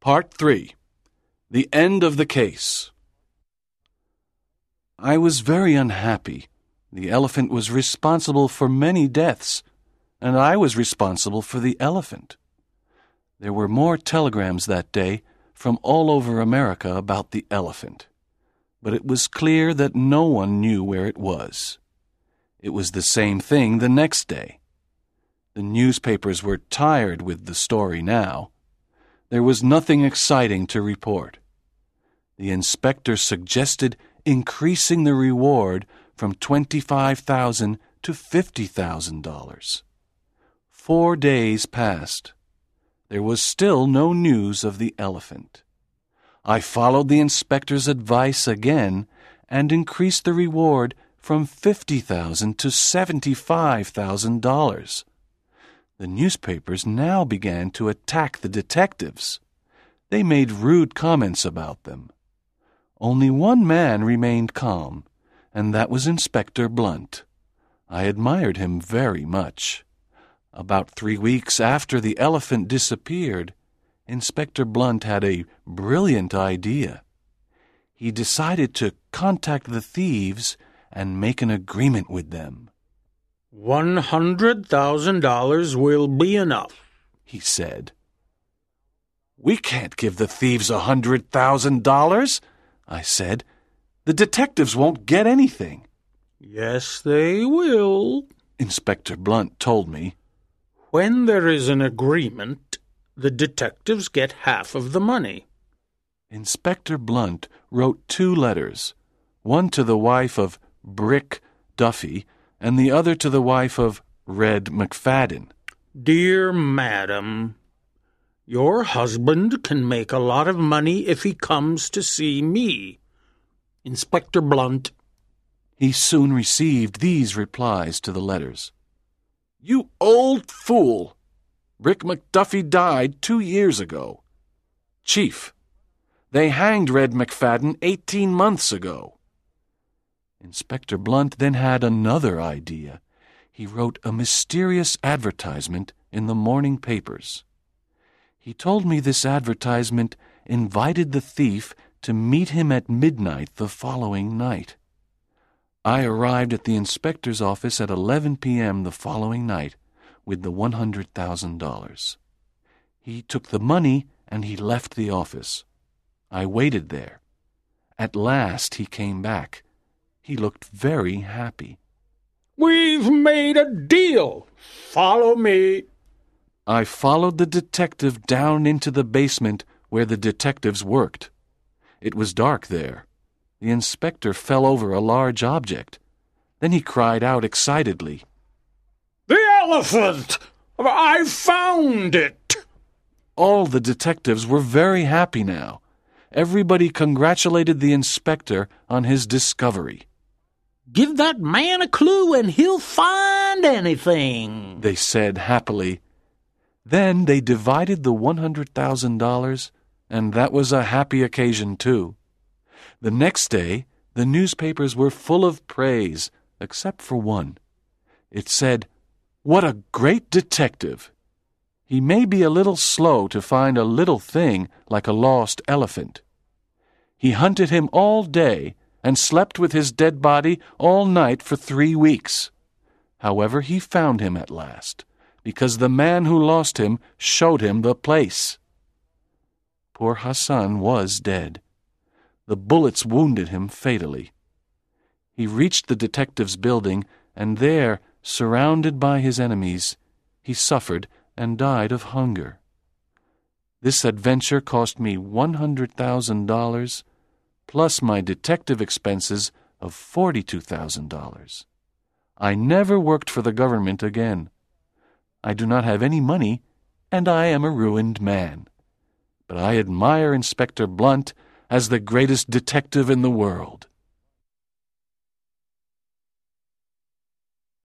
Part 3. The End of the Case. I was very unhappy. The elephant was responsible for many deaths, and I was responsible for the elephant. There were more telegrams that day from all over America about the elephant, but it was clear that no one knew where it was. It was the same thing the next day. The newspapers were tired with the story now. There was nothing exciting to report. The inspector suggested increasing the reward from $25,000 to $50,000. 4 days passed. There was still no news of the elephant. I followed the inspector's advice again and increased the reward from $50,000 to $75,000. The newspapers now began to attack the detectives. They made rude comments about them. Only one man remained calm, and that was Inspector Blunt. I admired him very much. About 3 weeks after the elephant disappeared, Inspector Blunt had a brilliant idea. He decided to contact the thieves and make an agreement with them. $100,000 will be enough, he said. We can't give the thieves $100,000, I said. The detectives won't get anything. Yes, they will, Inspector Blunt told me. When there is an agreement, the detectives get half of the money. Inspector Blunt wrote 2 letters, one to the wife of Brick Duffy and the other to the wife of Red McFadden. Dear Madam, your husband can make a lot of money if he comes to see me. Inspector Blunt. He soon received these replies to the letters. You old fool! Brick McDuffie died 2 years ago. Chief, they hanged Red McFadden 18 months ago. Inspector Blunt then had another idea. He wrote a mysterious advertisement in the morning papers. He told me this advertisement invited the thief to meet him at midnight the following night. I arrived at the inspector's office at 11 p.m. the following night with the $100,000. He took the money and he left the office. I waited there. At last he came back. He looked very happy. We've made a deal. Follow me. I followed the detective down into the basement where the detectives worked. It was dark there. The inspector fell over a large object. Then he cried out excitedly, The elephant! I found it! All the detectives were very happy now. Everybody congratulated the inspector on his discovery. Give that man a clue and he'll find anything, they said happily. Then they divided the $100,000, and that was a happy occasion too. The next day, the newspapers were full of praise, except for one. It said, What a great detective! He may be a little slow to find a little thing like a lost elephant. He hunted him all day and slept with his dead body all night for 3 weeks. However, he found him at last, because the man who lost him showed him the place. Poor Hassan was dead. The bullets wounded him fatally. He reached the detective's building, and there, surrounded by his enemies, he suffered and died of hunger. This adventure cost me $100,000, plus my detective expenses of $42,000. I never worked for the government again. I do not have any money, and I am a ruined man. But I admire Inspector Blunt as the greatest detective in the world.